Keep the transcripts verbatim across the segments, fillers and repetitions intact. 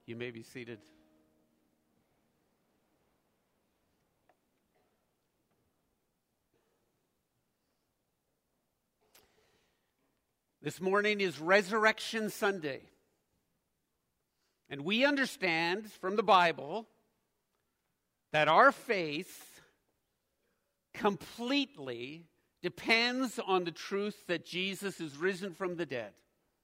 You may be seated. This morning is Resurrection Sunday. And we understand from the Bible that our faith completely depends on the truth that Jesus is risen from the dead.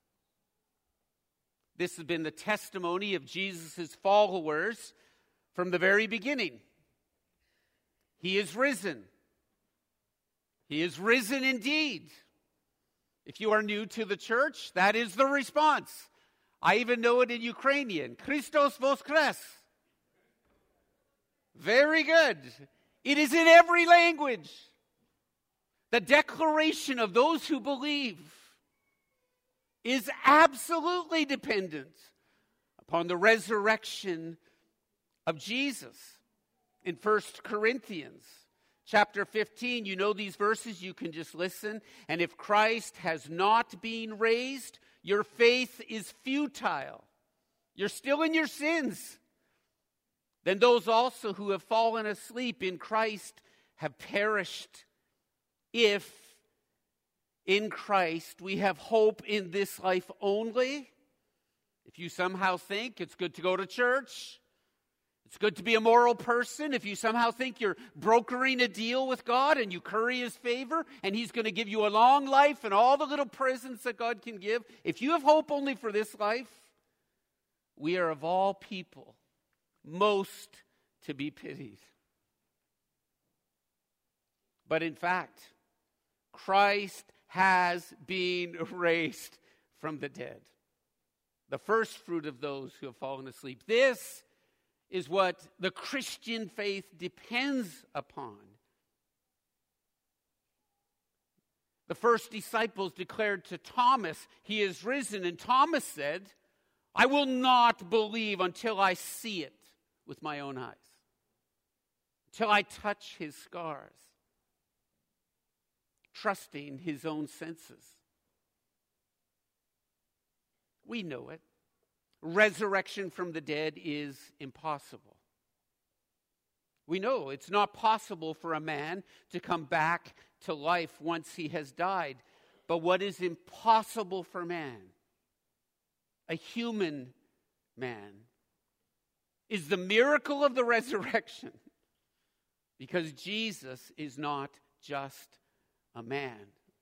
This has been the testimony of Jesus' followers from the very beginning. He is risen. He is risen indeed. If you are new to the church, that is the response. I even know it in Ukrainian. Christos voskres. Very good. It is in every language. The declaration of those who believe is absolutely dependent upon the resurrection of Jesus. In First Corinthians chapter fifteen, you know these verses, you can just listen. And if Christ has not been raised, your faith is futile. You're still in your sins. Then those also who have fallen asleep in Christ have perished. If in Christ we have hope in this life only, if you somehow think it's good to go to church, it's good to be a moral person, if you somehow think you're brokering a deal with God and you curry His favor and He's going to give you a long life and all the little presents that God can give, if you have hope only for this life, we are of all people most to be pitied. But in fact, Christ has been raised from the dead, the first fruit of those who have fallen asleep. This is what the Christian faith depends upon. The first disciples declared to Thomas, He is risen. And Thomas said, I will not believe until I see it with my own eyes, until I touch His scars, trusting his own senses. We know it. Resurrection from the dead is impossible. We know it's not possible for a man to come back to life once he has died. But what is impossible for man, a human man, is the miracle of the resurrection. Because Jesus is not just a man.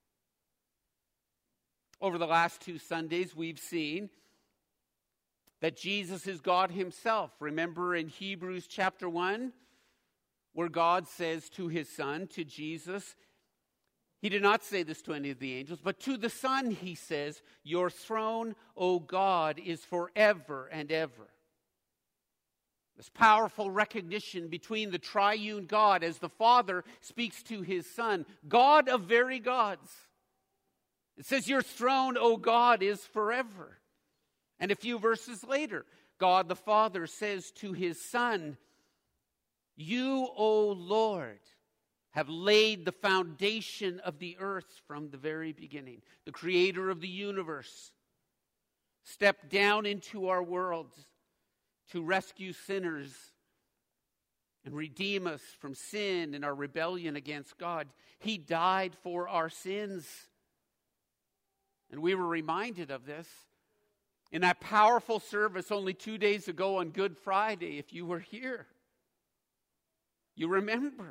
Over the last two Sundays, we've seen that Jesus is God Himself. Remember in Hebrews chapter one, where God says to His Son, to Jesus, He did not say this to any of the angels, but to the Son He says, your throne, O God, is forever and ever. This powerful recognition between the triune God as the Father speaks to His Son, God of very gods. It says, your throne, O God, is forever. And a few verses later, God the Father says to His Son, you, O Lord, have laid the foundation of the earth from the very beginning. The Creator of the universe stepped down into our world to rescue sinners and redeem us from sin and our rebellion against God. He died for our sins. And we were reminded of this in that powerful service only two days ago on Good Friday. If you were here, you remember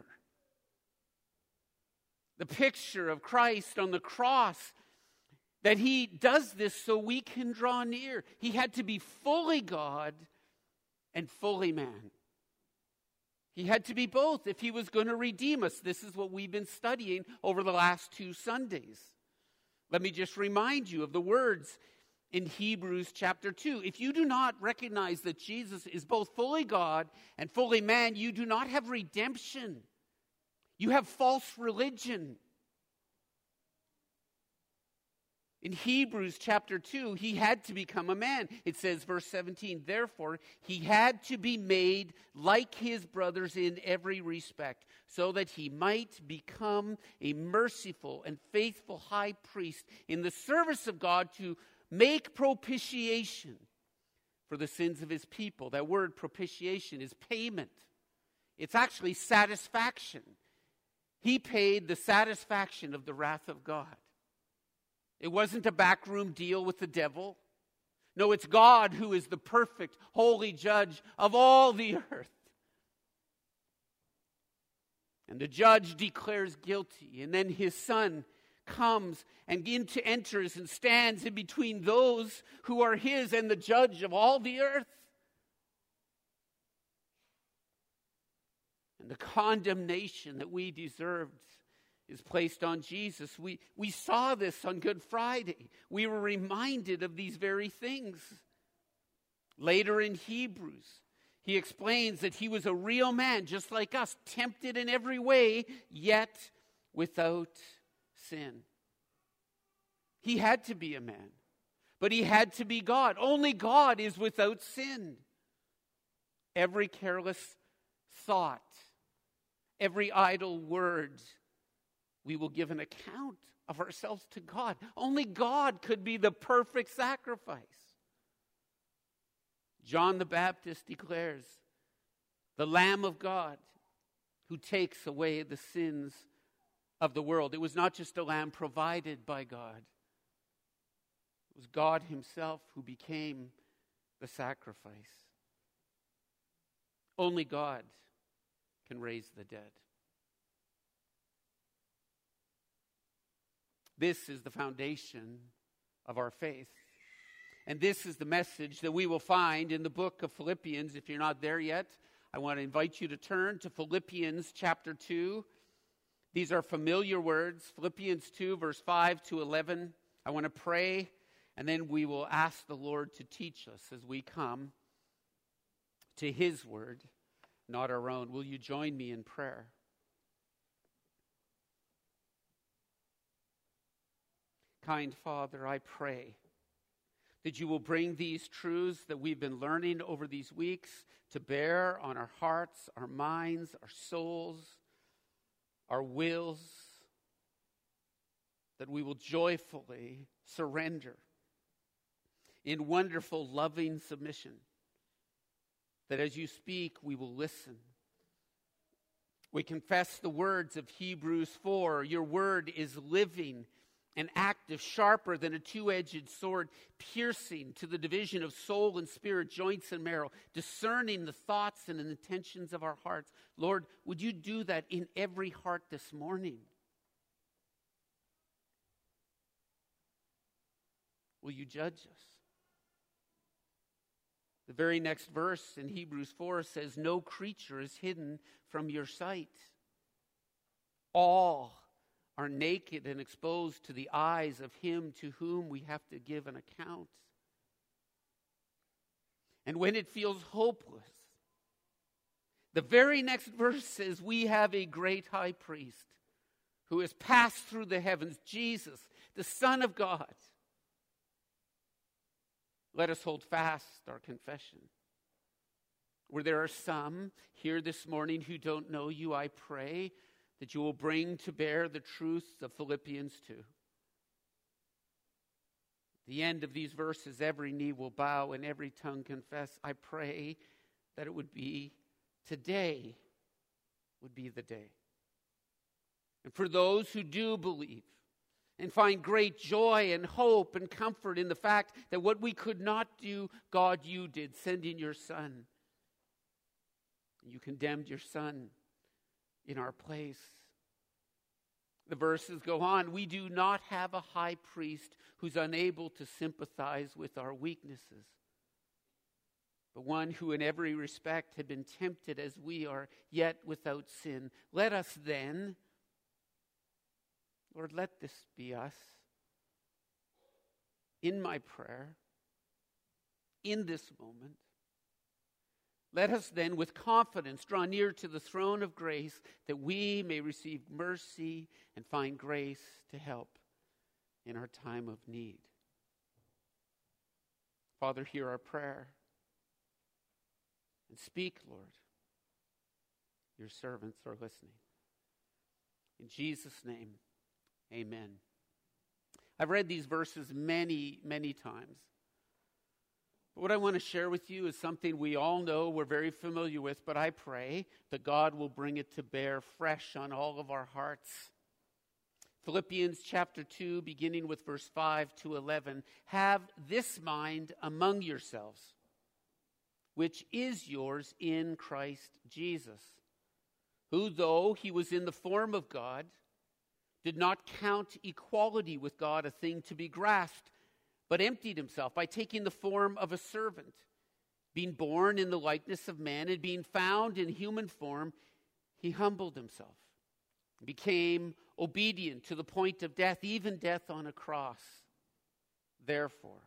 the picture of Christ on the cross, that He does this so we can draw near. He had to be fully God and fully man. He had to be both if He was going to redeem us. This is what we've been studying over the last two Sundays. Let me just remind you of the words in Hebrews chapter two. If you do not recognize that Jesus is both fully God and fully man, you do not have redemption. You have false religion. In Hebrews chapter two, He had to become a man. It says, verse seventeen, therefore, He had to be made like His brothers in every respect, so that He might become a merciful and faithful high priest in the service of God to make propitiation for the sins of his people. That word propitiation is payment. It's actually satisfaction. He paid the satisfaction of the wrath of God. It wasn't a backroom deal with the devil. No, it's God who is the perfect, holy judge of all the earth. And the judge declares guilty, and then his son comes and into enters and stands in between those who are his and the judge of all the earth. And the condemnation that we deserved is placed on Jesus. We, we saw this on Good Friday. We were reminded of these very things. Later in Hebrews, he explains that he was a real man, just like us, tempted in every way, yet without sin. He had to be a man, but he had to be God. Only God is without sin. Every careless thought, every idle word, we will give an account of ourselves to God. Only God could be the perfect sacrifice. John the Baptist declares, the Lamb of God who takes away the sins of the world. It was not just a lamb provided by God. It was God himself who became the sacrifice. Only God can raise the dead. This is the foundation of our faith. And this is the message that we will find in the book of Philippians. If you're not there yet, I want to invite you to turn to Philippians chapter two. These are familiar words. Philippians two, verse five to eleven. I want to pray, and then we will ask the Lord to teach us as we come to his word, not our own. Will you join me in prayer? Kind Father, I pray that you will bring these truths that we've been learning over these weeks to bear on our hearts, our minds, our souls, our wills, that we will joyfully surrender in wonderful, loving submission, that as you speak, we will listen. We confess the words of Hebrews four. Your word is living and active, sharper than a two-edged sword, piercing to the division of soul and spirit, joints and marrow, discerning the thoughts and the intentions of our hearts. Lord, would you do that in every heart this morning? Will you judge us? The very next verse in Hebrews four says, no creature is hidden from your sight. All are naked and exposed to the eyes of him to whom we have to give an account. And when it feels hopeless, the very next verse says, we have a great high priest who has passed through the heavens, Jesus, the Son of God. Let us hold fast our confession. Where there are some here this morning who don't know you, I pray that you will bring to bear the truths of Philippians two. At the end of these verses, every knee will bow and every tongue confess. I pray that it would be today, would be the day. And for those who do believe and find great joy and hope and comfort in the fact that what we could not do, God, you did, sending your Son. You condemned your Son in our place. The verses go on. We do not have a high priest who's unable to sympathize with our weaknesses, but one who in every respect had been tempted as we are, yet without sin. Let us then, Lord, let this be us in my prayer, in this moment. Let us then with confidence draw near to the throne of grace that we may receive mercy and find grace to help in our time of need. Father, hear our prayer and speak, Lord. Your servants are listening. In Jesus' name, amen. I've read these verses many, many times. But what I want to share with you is something we all know, we're very familiar with, but I pray that God will bring it to bear fresh on all of our hearts. Philippians chapter two, beginning with verse five to eleven. Have this mind among yourselves, which is yours in Christ Jesus, who, though he was in the form of God, did not count equality with God a thing to be grasped, but emptied himself by taking the form of a servant. Being born in the likeness of man and being found in human form, he humbled himself, became obedient to the point of death, even death on a cross. Therefore,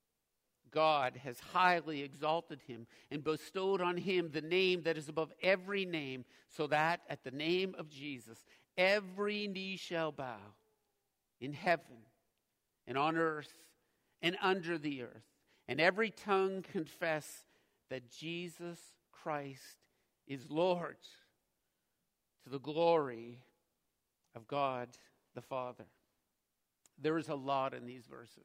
God has highly exalted him and bestowed on him the name that is above every name, so that at the name of Jesus, every knee shall bow in heaven and on earth and under the earth, and every tongue confess that Jesus Christ is Lord, to the glory of God the Father. There is a lot in these verses,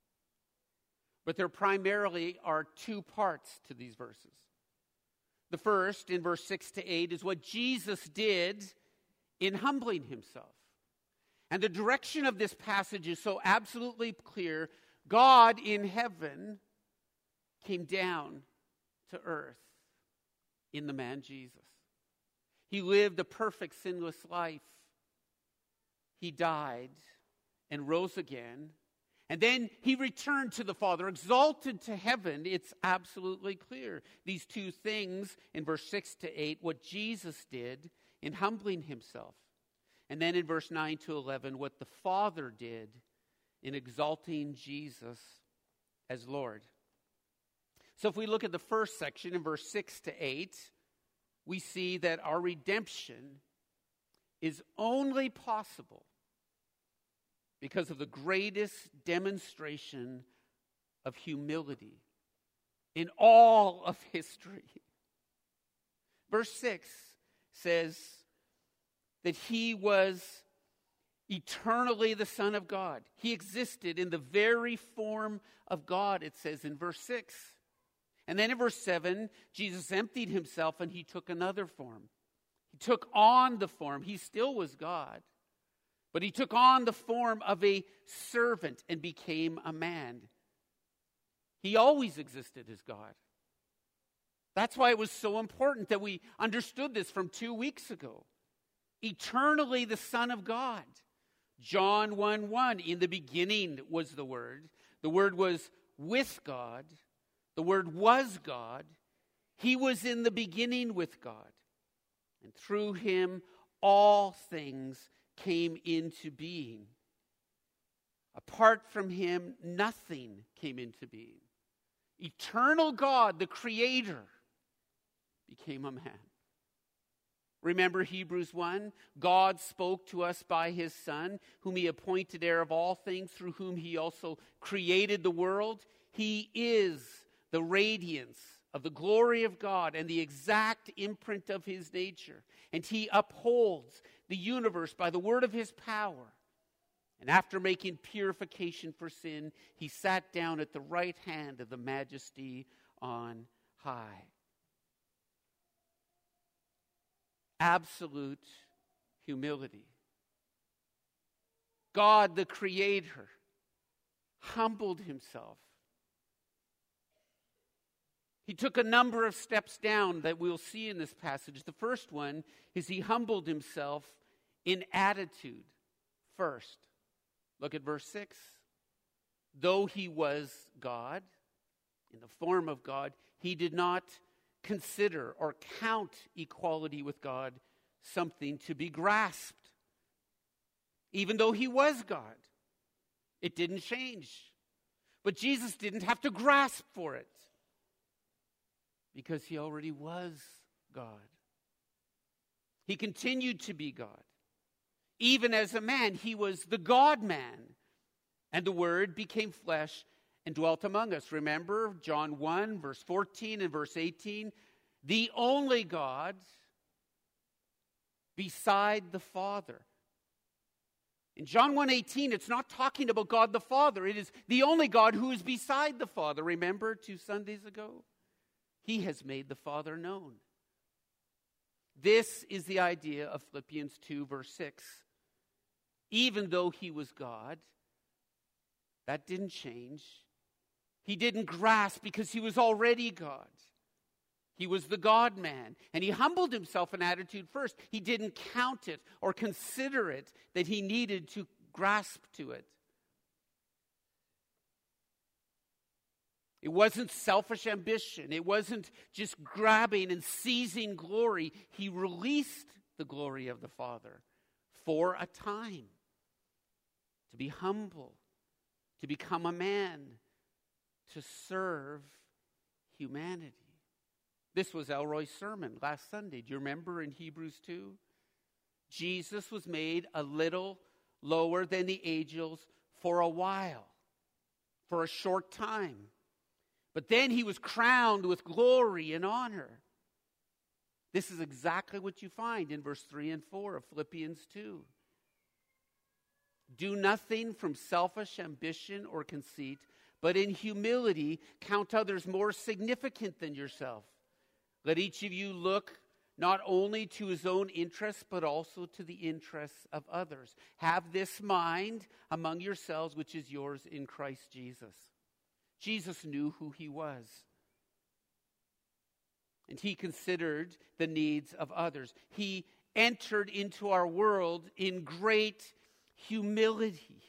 but there primarily are two parts to these verses. The first, in verse six to eight, is what Jesus did in humbling himself. And the direction of this passage is so absolutely clear. God in heaven came down to earth in the man Jesus. He lived a perfect, sinless life. He died and rose again. And then he returned to the Father, exalted to heaven. It's absolutely clear. These two things in verse six to eight, what Jesus did in humbling himself. And then in verse nine to eleven, what the Father did in exalting Jesus as Lord. So if we look at the first section in verse six to eight, we see that our redemption is only possible because of the greatest demonstration of humility in all of history. Verse six says that he was eternally the Son of God. He existed in the very form of God, it says in verse six. And then in verse seven, Jesus emptied himself and he took another form. He took on the form. He still was God, but he took on the form of a servant and became a man. He always existed as God. That's why it was so important that we understood this from two weeks ago. Eternally the Son of God. John one one, in the beginning was the Word. The Word was with God. The Word was God. He was in the beginning with God. And through him all things came into being. Apart from him, nothing came into being. Eternal God, the Creator, became a man. Remember Hebrews one? God spoke to us by his Son, whom he appointed heir of all things, through whom he also created the world. He is the radiance of the glory of God and the exact imprint of his nature. And he upholds the universe by the word of his power. And after making purification for sin, he sat down at the right hand of the Majesty on high. Absolute humility. God, the Creator, humbled himself. He took a number of steps down that we'll see in this passage. The first one is he humbled himself in attitude first. Look at verse six. Though he was God, in the form of God, he did not consider or count equality with God something to be grasped. Even though he was God, it didn't change. But Jesus didn't have to grasp for it because he already was God. He continued to be God. Even as a man, he was the God-man. And the Word became flesh and dwelt among us. Remember John one, verse fourteen and verse eighteen. The only God beside the Father. In John one eighteen, it's not talking about God the Father. It is the only God who is beside the Father. Remember two Sundays ago? He has made the Father known. This is the idea of Philippians two, verse six. Even though he was God, that didn't change. He didn't grasp because he was already God. He was the God-man, and he humbled himself in attitude first. He didn't count it or consider it that he needed to grasp to it. It wasn't selfish ambition. It wasn't just grabbing and seizing glory. He released the glory of the Father for a time to be humble, to become a man, to serve humanity. This was Elroy's sermon last Sunday. Do you remember in Hebrews two? Jesus was made a little lower than the angels for a while, for a short time. But then he was crowned with glory and honor. This is exactly what you find in verse three and four of Philippians two. Do nothing from selfish ambition or conceit, but in humility count others more significant than yourself. Let each of you look not only to his own interests, but also to the interests of others. Have this mind among yourselves, which is yours in Christ Jesus. Jesus knew who he was. And he considered the needs of others. He entered into our world in great humility.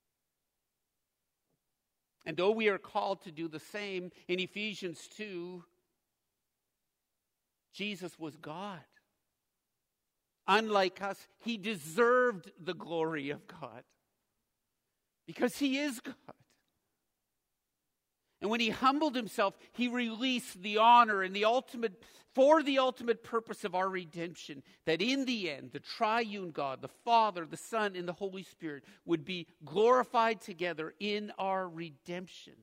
And though we are called to do the same, in Ephesians two, Jesus was God. Unlike us, he deserved the glory of God because he is God. And when he humbled himself, he released the honor and the ultimate, for the ultimate purpose of our redemption, that in the end, the triune God, the Father, the Son, and the Holy Spirit would be glorified together in our redemption.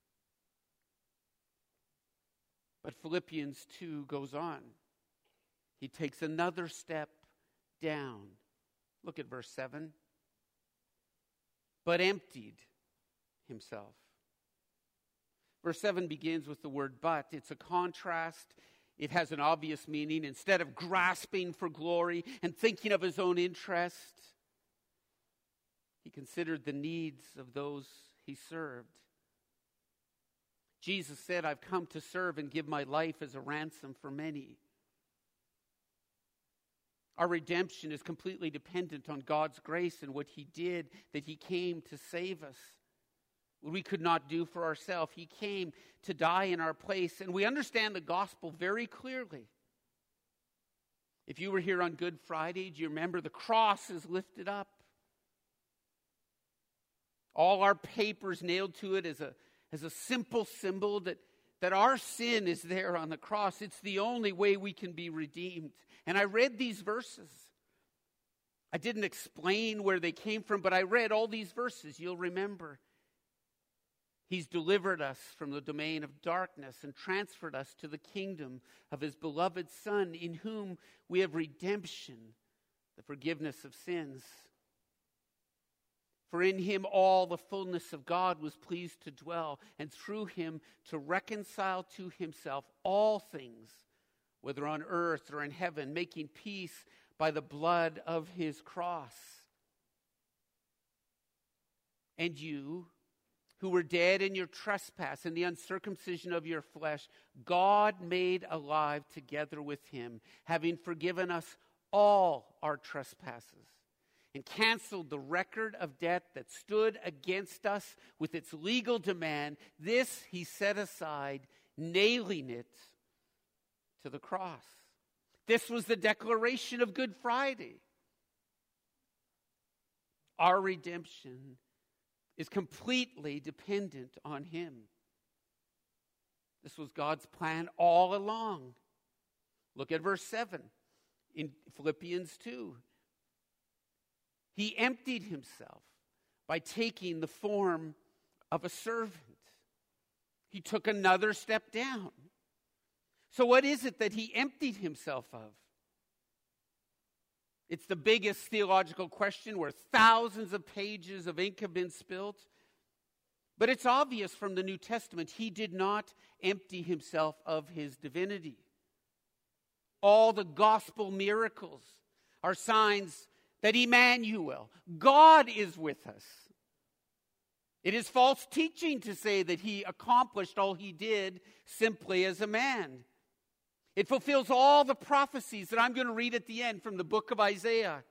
But Philippians two goes on. He takes another step down. Look at verse seven. But emptied himself. Verse seven begins with the word but. It's a contrast. It has an obvious meaning. Instead of grasping for glory and thinking of his own interest, he considered the needs of those he served. Jesus said, I've come to serve and give my life as a ransom for many. Our redemption is completely dependent on God's grace and what he did, that he came to save us. What we could not do for ourselves. He came to die in our place. And we understand the gospel very clearly. If you were here on Good Friday, do you remember the cross is lifted up? All our papers nailed to it as a as a simple symbol that, that our sin is there on the cross. It's the only way we can be redeemed. And I read these verses. I didn't explain where they came from, but I read all these verses. You'll remember. He's delivered us from the domain of darkness and transferred us to the kingdom of his beloved Son, in whom we have redemption, the forgiveness of sins. For in him all the fullness of God was pleased to dwell, and through him to reconcile to himself all things, whether on earth or in heaven, making peace by the blood of his cross. And you, who were dead in your trespass and the uncircumcision of your flesh, God made alive together with him, having forgiven us all our trespasses, and canceled the record of debt that stood against us with its legal demand. This he set aside, nailing it to the cross. This was the declaration of Good Friday. Our redemption is completely dependent on him. This was God's plan all along. Look at verse seven in Philippians two. He emptied himself by taking the form of a servant. He took another step down. So what is it that he emptied himself of? It's the biggest theological question where thousands of pages of ink have been spilled. But it's obvious from the New Testament, he did not empty himself of his divinity. All the gospel miracles are signs that Emmanuel, God, is with us. It is false teaching to say that he accomplished all he did simply as a man. It fulfills all the prophecies that I'm going to read at the end from the book of Isaiah.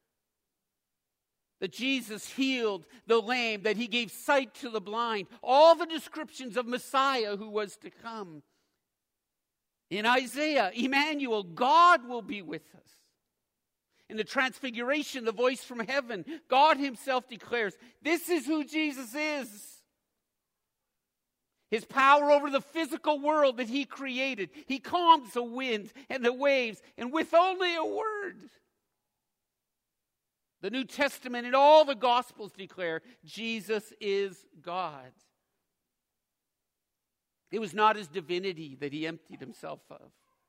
That Jesus healed the lame, that he gave sight to the blind, all the descriptions of Messiah who was to come. In Isaiah, Emmanuel, God will be with us. In the Transfiguration, the voice from heaven, God himself declares, this is who Jesus is. His power over the physical world that he created. He calms the winds and the waves, and with only a word. The New Testament and all the Gospels declare Jesus is God. It was not his divinity that he emptied himself of.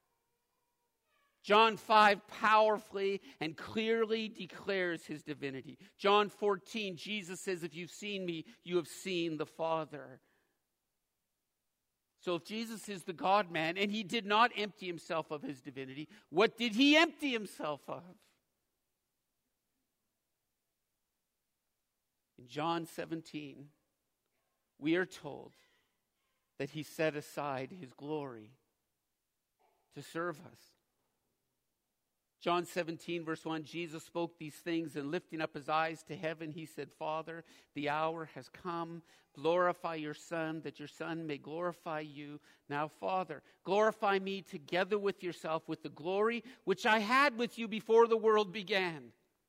John five powerfully and clearly declares his divinity. John fourteen, Jesus says, if you've seen me, you have seen the Father. So if Jesus is the God-man and he did not empty himself of his divinity, what did he empty himself of? In John seventeen, we are told that he set aside his glory to serve us. John seventeen, verse one, Jesus spoke these things, and lifting up his eyes to heaven, he said, Father, the hour has come. Glorify your Son, that your Son may glorify you. Now, Father, glorify me together with yourself with the glory which I had with you before the world began.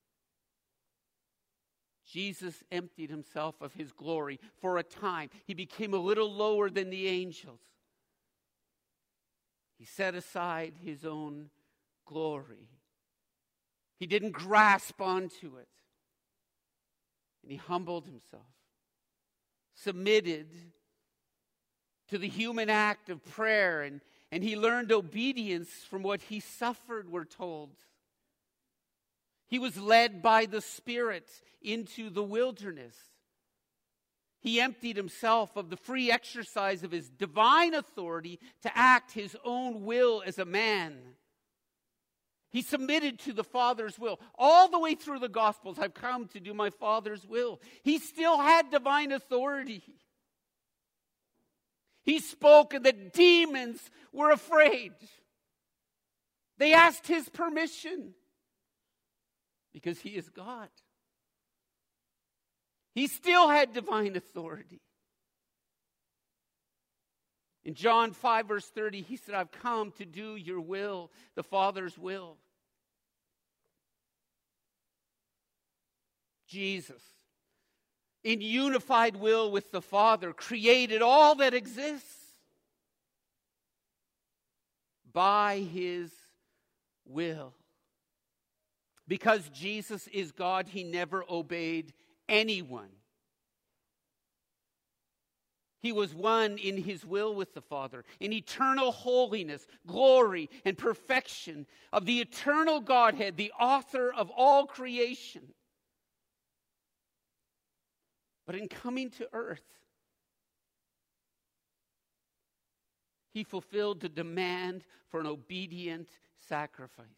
Jesus emptied himself of his glory for a time. He became a little lower than the angels. He set aside his own glory. He didn't grasp onto it. And he humbled himself, submitted to the human act of prayer, and, and he learned obedience from what he suffered, we're told. He was led by the Spirit into the wilderness. He emptied himself of the free exercise of his divine authority to act his own will as a man. He submitted to the Father's will. All the way through the Gospels, I've come to do my Father's will. He still had divine authority. He spoke and the demons were afraid. They asked his permission because he is God. He still had divine authority. In John five, verse thirty, he said, I've come to do your will, the Father's will. Jesus, in unified will with the Father, created all that exists by his will. Because Jesus is God, he never obeyed anyone. He was one in his will with the Father, in eternal holiness, glory, and perfection of the eternal Godhead, the author of all creation. But in coming to earth, he fulfilled the demand for an obedient sacrifice.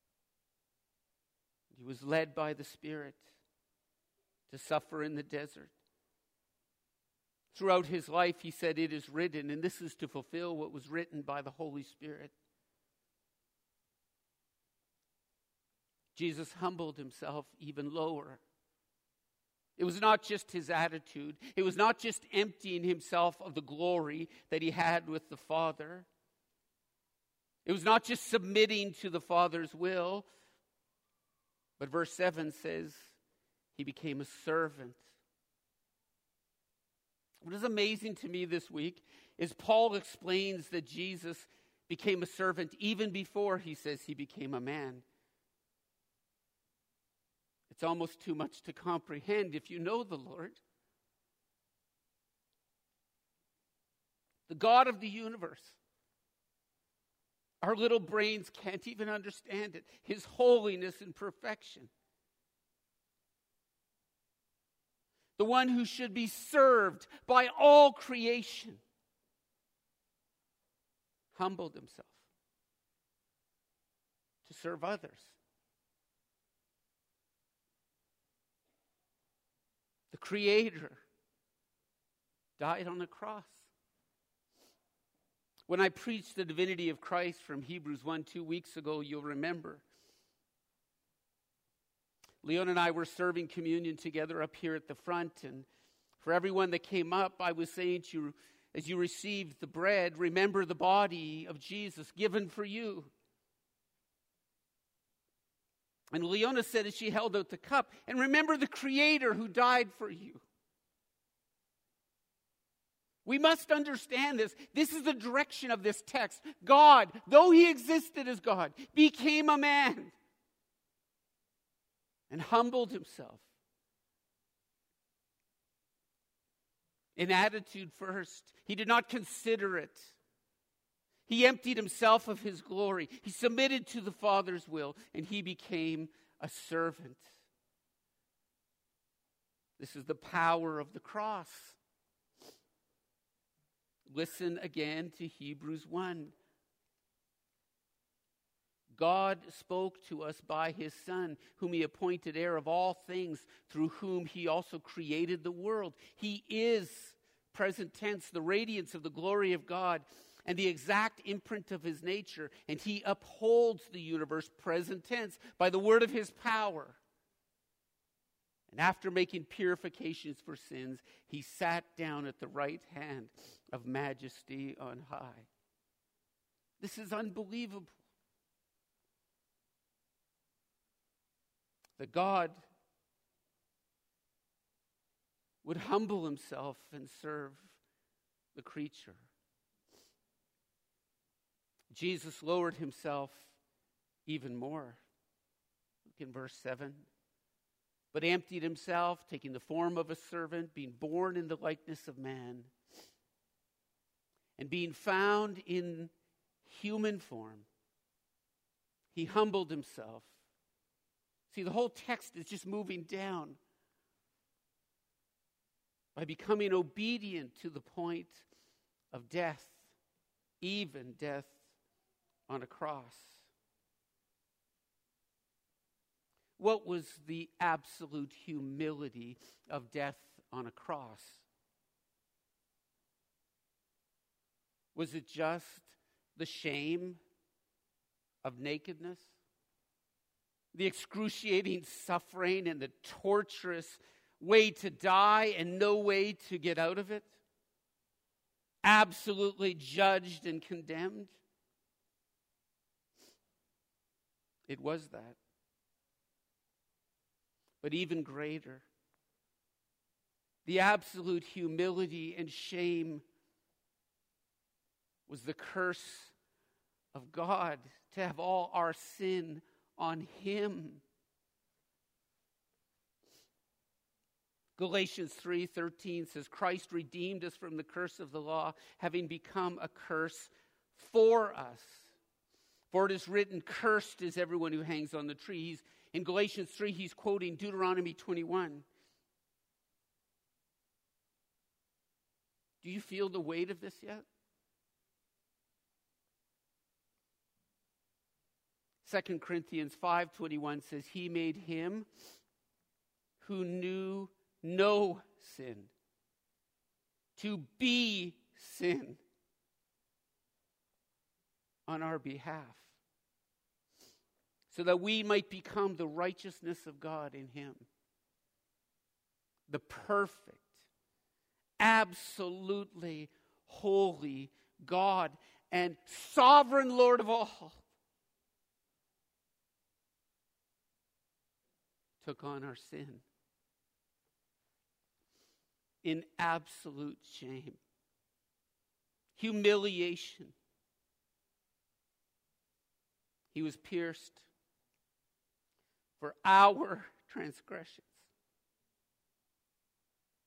He was led by the Spirit to suffer in the desert. Throughout his life, he said, it is written, and this is to fulfill what was written by the Holy Spirit. Jesus humbled himself even lower. It was not just his attitude. It was not just emptying himself of the glory that he had with the Father. It was not just submitting to the Father's will. But verse seven says, he became a servant. What is amazing to me this week is Paul explains that Jesus became a servant even before he says he became a man. It's almost too much to comprehend if you know the Lord. The God of the universe, Our little brains can't even understand it. His holiness and perfection. The one who should be served by all creation humbled himself to serve others. The Creator died on the cross. When I preached the divinity of Christ from Hebrews one two weeks ago, you'll remember. Leon and I were serving communion together up here at the front, and for everyone that came up, I was saying to you, as you received the bread, remember the body of Jesus given for you. And Leona said as she held out the cup, and remember the Creator who died for you. We must understand this. This is the direction of this text. God, though he existed as God, became a man and humbled himself. In attitude first, he did not consider it. He emptied himself of his glory. He submitted to the Father's will, and he became a servant. This is the power of the cross. Listen again to Hebrews one. God spoke to us by his Son, whom he appointed heir of all things, through whom he also created the world. He is, present tense, the radiance of the glory of God and the exact imprint of his nature, and he upholds the universe, present tense, by the word of his power. And after making purifications for sins, he sat down at the right hand of majesty on high. This is unbelievable. That God would humble himself and serve the creature. Jesus lowered himself even more. Look in verse seven. But emptied himself, taking the form of a servant, being born in the likeness of man, and being found in human form, he humbled himself. See, the whole text is just moving down by becoming obedient to the point of death, even death on a cross. What was the absolute humility of death on a cross? Was it just the shame of nakedness? The excruciating suffering and the torturous way to die and no way to get out of it? Absolutely judged and condemned? It was that. But even greater, the absolute humility and shame was the curse of God to have all our sin on him. Galatians three thirteen says, Christ redeemed us from the curse of the law, having become a curse for us. For it is written, cursed is everyone who hangs on the tree. He's, in Galatians three, he's quoting Deuteronomy twenty-one. Do you feel the weight of this yet? Second Corinthians five twenty-one says, he made him who knew no sin to be sin on our behalf, so that we might become the righteousness of God in him. The perfect, absolutely holy God and sovereign Lord of all took on our sin in absolute shame, humiliation. He was pierced for our transgressions.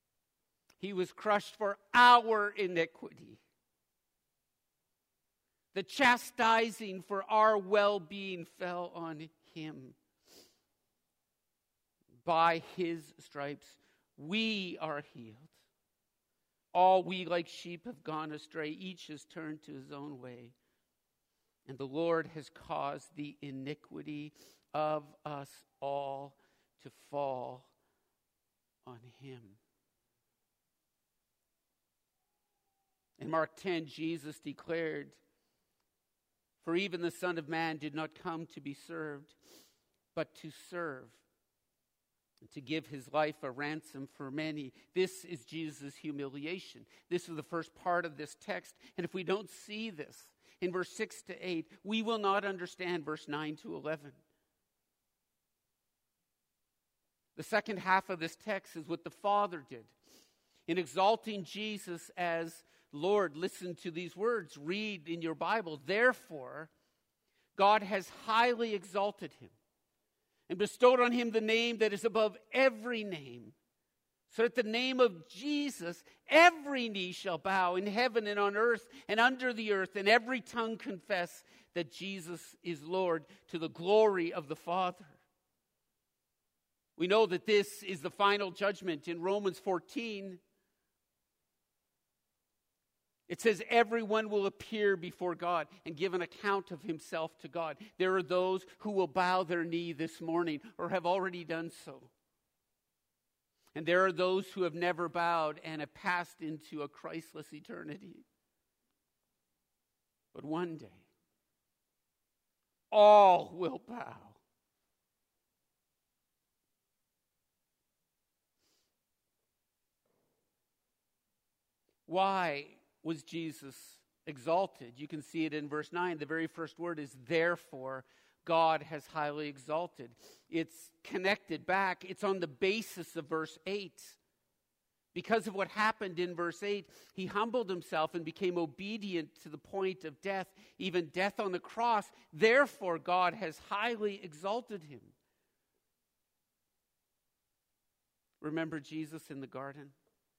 He was crushed for our iniquity. The chastising for our well-being fell on him. By his stripes we are healed. All we like sheep have gone astray. Each has turned to his own way. And the Lord has caused the iniquity of us all to fall on him. In Mark ten, Jesus declared, "For even the Son of Man did not come to be served, but to serve, and to give his life a ransom for many." This is Jesus' humiliation. This is the first part of this text. And if we don't see this in verse six to eight, we will not understand verse nine to eleven. The second half of this text is what the Father did. In exalting Jesus as Lord, listen to these words. Read in your Bible. Therefore, God has highly exalted him and bestowed on him the name that is above every name, so that the name of Jesus, every knee shall bow in heaven and on earth and under the earth, and every tongue confess that Jesus is Lord, to the glory of the Father. We know that this is the final judgment. In Romans fourteen, it says everyone will appear before God and give an account of himself to God. There are those who will bow their knee this morning or have already done so. And there are those who have never bowed and have passed into a Christless eternity. But one day, all will bow. Why was Jesus exalted? You can see it in verse nine. The very first word is therefore. God has highly exalted. It's connected back. It's on the basis of verse eight. Because of what happened in verse eight, he humbled himself and became obedient to the point of death, even death on the cross. Therefore, God has highly exalted him. Remember Jesus in the garden?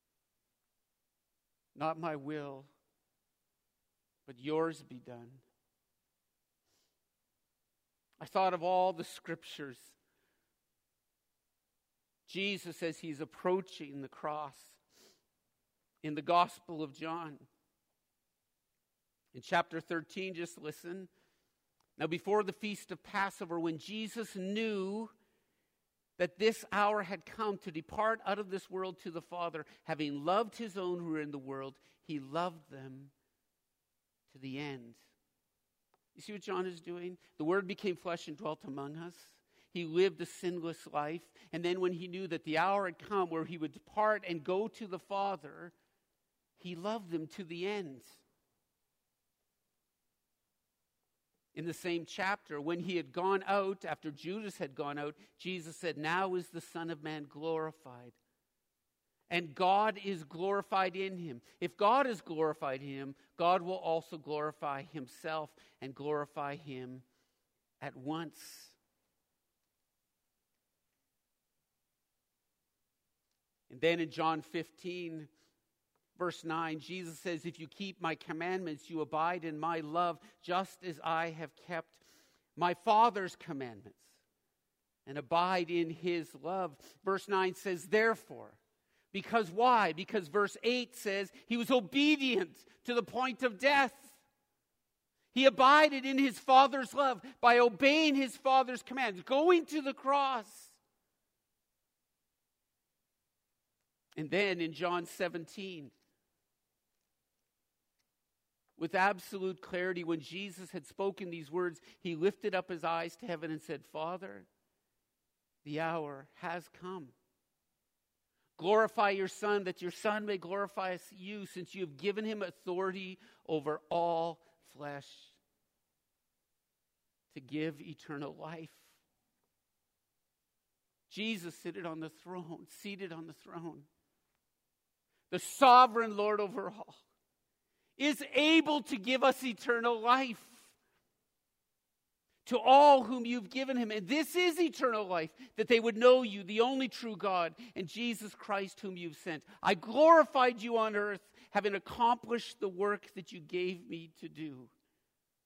Not my will, but yours be done. I thought of all the scriptures. Jesus, as he's approaching the cross in the Gospel of John. In chapter thirteen, just listen. Now, before the feast of Passover, when Jesus knew that this hour had come to depart out of this world to the Father, having loved his own who were in the world, he loved them to the end. You see what John is doing? The Word became flesh and dwelt among us. He lived a sinless life. And then when he knew that the hour had come where he would depart and go to the Father, he loved them to the end. In the same chapter, when he had gone out, after Judas had gone out, Jesus said, "Now is the Son of Man glorified, and God is glorified in him." If God is glorified in him, God will also glorify himself and glorify him at once. And then in John fifteen, verse nine, Jesus says, "If you keep my commandments, you abide in my love, just as I have kept my Father's commandments and abide in his love." Verse nine says, "Therefore." Because why? Because verse eight says he was obedient to the point of death. He abided in his Father's love by obeying his Father's commands, going to the cross. And then in John seventeen, with absolute clarity, when Jesus had spoken these words, he lifted up his eyes to heaven and said, "Father, the hour has come. Glorify your Son, that your Son may glorify you, since you have given him authority over all flesh, to give eternal life." Jesus seated on the throne, seated on the throne, the sovereign Lord over all, is able to give us eternal life to all whom you've given him. And this is eternal life, that they would know you, the only true God, and Jesus Christ whom you've sent. I glorified you on earth, having accomplished the work that you gave me to do.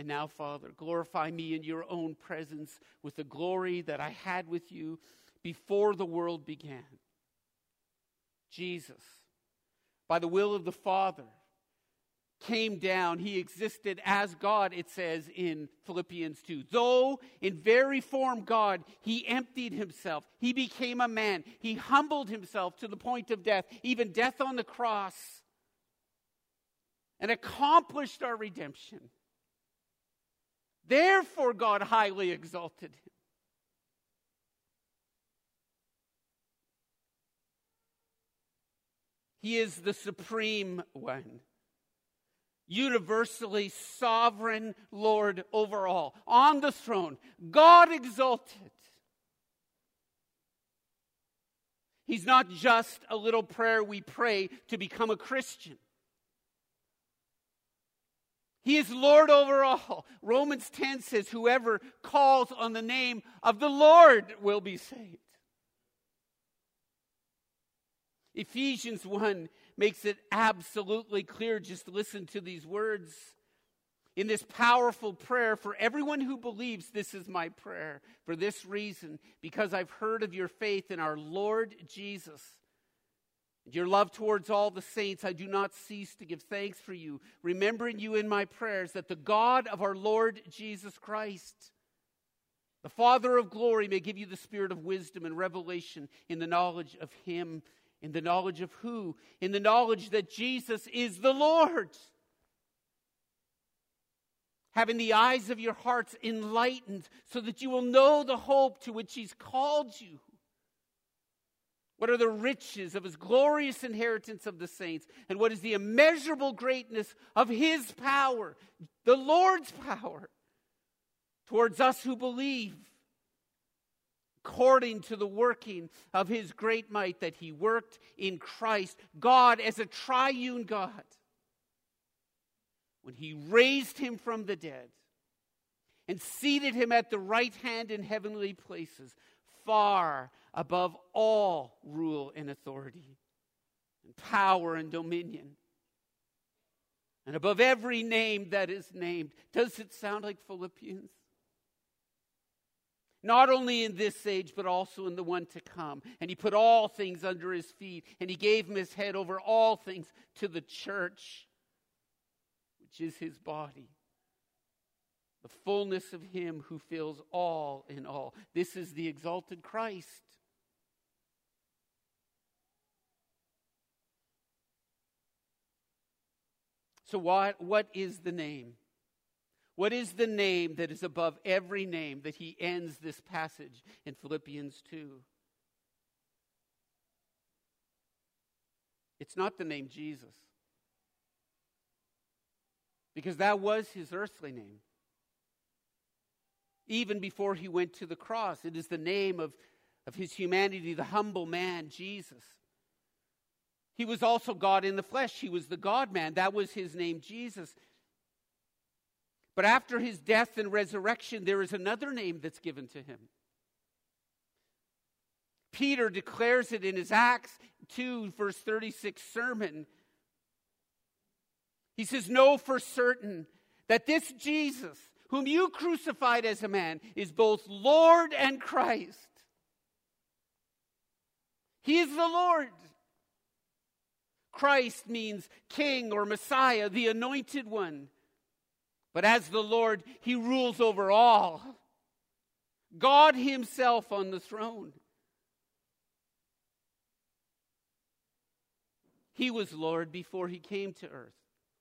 And now, Father, glorify me in your own presence with the glory that I had with you before the world began. Jesus, by the will of the Father, came down. He existed as God, it says in Philippians two. Though in very form God, he emptied himself. He became a man. He humbled himself to the point of death, even death on the cross, and accomplished our redemption. Therefore, God highly exalted him. He is the supreme one, universally sovereign Lord over all, on the throne, God exalted. He's not just a little prayer we pray to become a Christian. He is Lord over all. Romans ten says, whoever calls on the name of the Lord will be saved. Ephesians one makes it absolutely clear. Just listen to these words. In this powerful prayer, for everyone who believes, this is my prayer. For this reason, because I've heard of your faith in our Lord Jesus, and your love towards all the saints, I do not cease to give thanks for you, remembering you in my prayers, that the God of our Lord Jesus Christ, the Father of glory, may give you the spirit of wisdom and revelation in the knowledge of him. In the knowledge of who? In the knowledge that Jesus is the Lord. Having the eyes of your hearts enlightened so that you will know the hope to which he's called you. What are the riches of his glorious inheritance of the saints? And what is the immeasurable greatness of his power, the Lord's power, towards us who believe? According to the working of his great might that he worked in Christ, God as a triune God, when he raised him from the dead and seated him at the right hand in heavenly places, far above all rule and authority, and power and dominion, and above every name that is named. Does it sound like Philippians? Not only in this age, but also in the one to come. And he put all things under his feet, and he gave him his head over all things to the church, which is his body. The fullness of him who fills all in all. This is the exalted Christ. So what, what is the name? What is the name that is above every name that he ends this passage in Philippians two? It's not the name Jesus, because that was his earthly name. Even before he went to the cross, it is the name of, of his humanity, the humble man, Jesus. He was also God in the flesh. He was the God-man. That was his name, Jesus. But after his death and resurrection, there is another name that's given to him. Peter declares it in his Acts two, verse thirty-six sermon. He says, "Know for certain that this Jesus, whom you crucified as a man, is both Lord and Christ." He is the Lord. Christ means king or Messiah, the anointed one. But as the Lord, he rules over all. God himself on the throne. He was Lord before he came to earth,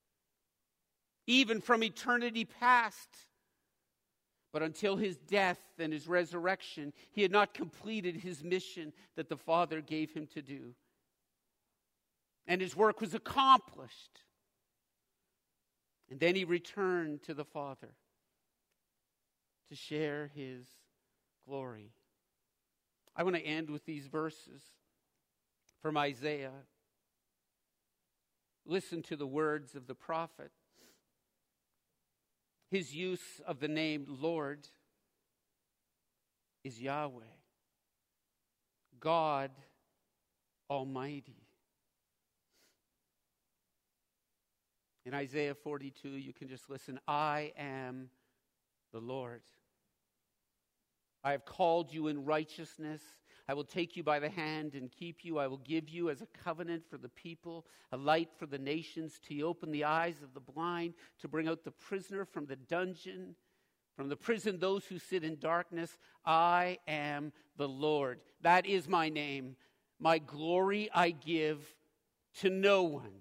even from eternity past. But until his death and his resurrection, he had not completed his mission that the Father gave him to do. And his work was accomplished. And then he returned to the Father to share his glory. I want to end with these verses from Isaiah. Listen to the words of the prophet. His use of the name Lord is Yahweh, God Almighty. In Isaiah forty-two, you can just listen. I am the Lord. I have called you in righteousness. I will take you by the hand and keep you. I will give you as a covenant for the people, a light for the nations, to open the eyes of the blind, to bring out the prisoner from the dungeon, from the prison those who sit in darkness. I am the Lord. That is my name. My glory I give to no one.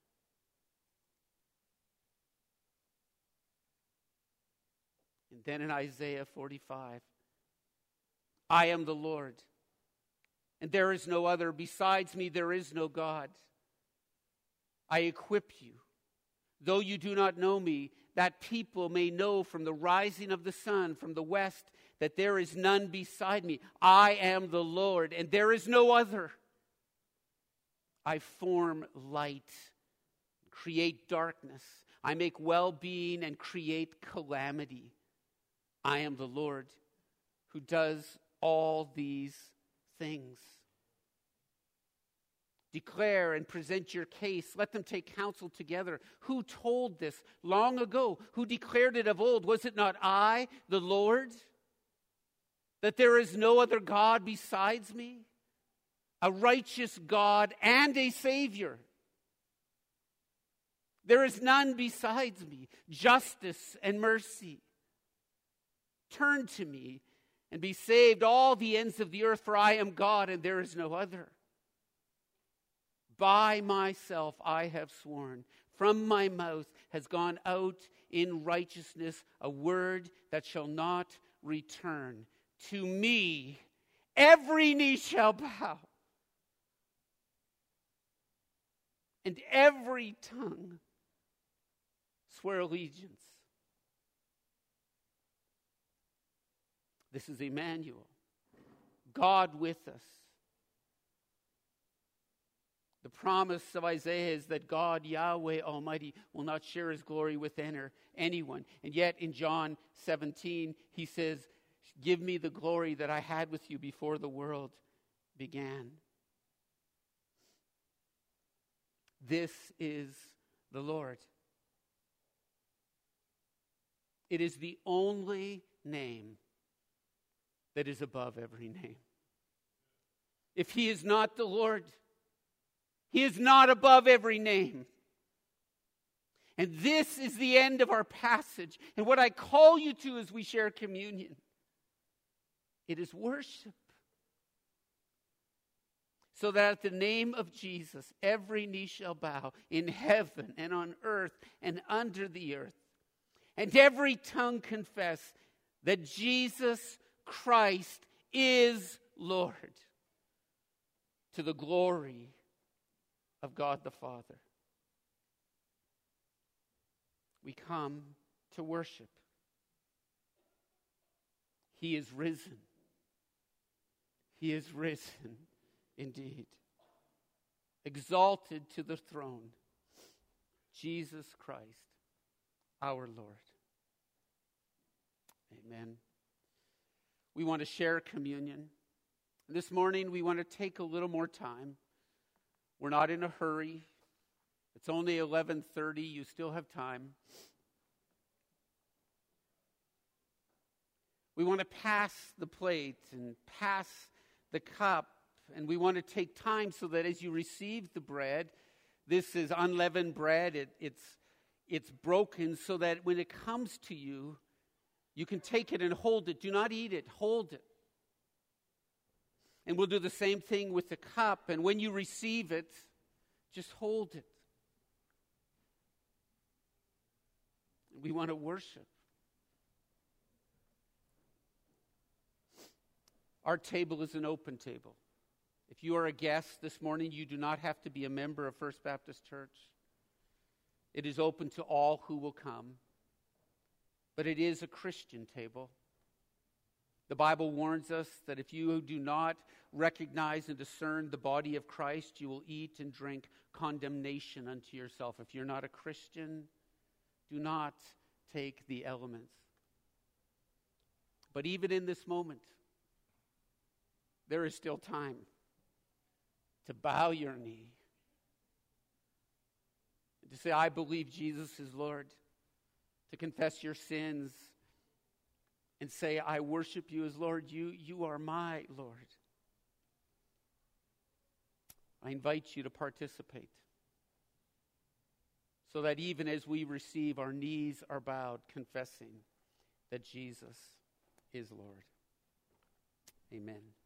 And then in Isaiah forty-five, I am the Lord, and there is no other. Besides me, there is no God. I equip you, though you do not know me, that people may know from the rising of the sun, from the west, that there is none beside me. I am the Lord, and there is no other. I form light, create darkness. I make well-being and create calamity. I am the Lord who does all these things. Declare and present your case. Let them take counsel together. Who told this long ago? Who declared it of old? Was it not I, the Lord? That there is no other God besides me? A righteous God and a Savior. There is none besides me. Justice and mercy. Turn to me and be saved, all the ends of the earth, for I am God and there is no other. By myself I have sworn. From my mouth has gone out in righteousness a word that shall not return. To me every knee shall bow, and every tongue swear allegiance. This is Emmanuel, God with us. The promise of Isaiah is that God, Yahweh Almighty, will not share his glory with anyone. And yet in John seventeen, he says, give me the glory that I had with you before the world began. This is the Lord. It is the only name that is above every name. If he is not the Lord, he is not above every name. And this is the end of our passage. And what I call you to as we share communion, it is worship. So that at the name of Jesus, every knee shall bow in heaven and on earth and under the earth. And every tongue confess that Jesus Christ is Lord, to the glory of God the Father. We come to worship. He is risen. He is risen indeed. Exalted to the throne, Jesus Christ, our Lord. Amen. We want to share communion. This morning we want to take a little more time. We're not in a hurry. It's only eleven thirty. You still have time. We want to pass the plate and pass the cup. And we want to take time so that as you receive the bread, this is unleavened bread. It, it's, it's broken so that when it comes to you, you can take it and hold it. Do not eat it. Hold it. And we'll do the same thing with the cup. And when you receive it, just hold it. We want to worship. Our table is an open table. If you are a guest this morning, you do not have to be a member of First Baptist Church. It is open to all who will come. But it is a Christian table. The Bible warns us that if you do not recognize and discern the body of Christ, you will eat and drink condemnation unto yourself. If you're not a Christian, do not take the elements. But even in this moment, there is still time to bow your knee, to say, I believe Jesus is Lord, to confess your sins and say, I worship you as Lord. You, you are my Lord. I invite you to participate so that even as we receive, our knees are bowed, confessing that Jesus is Lord. Amen.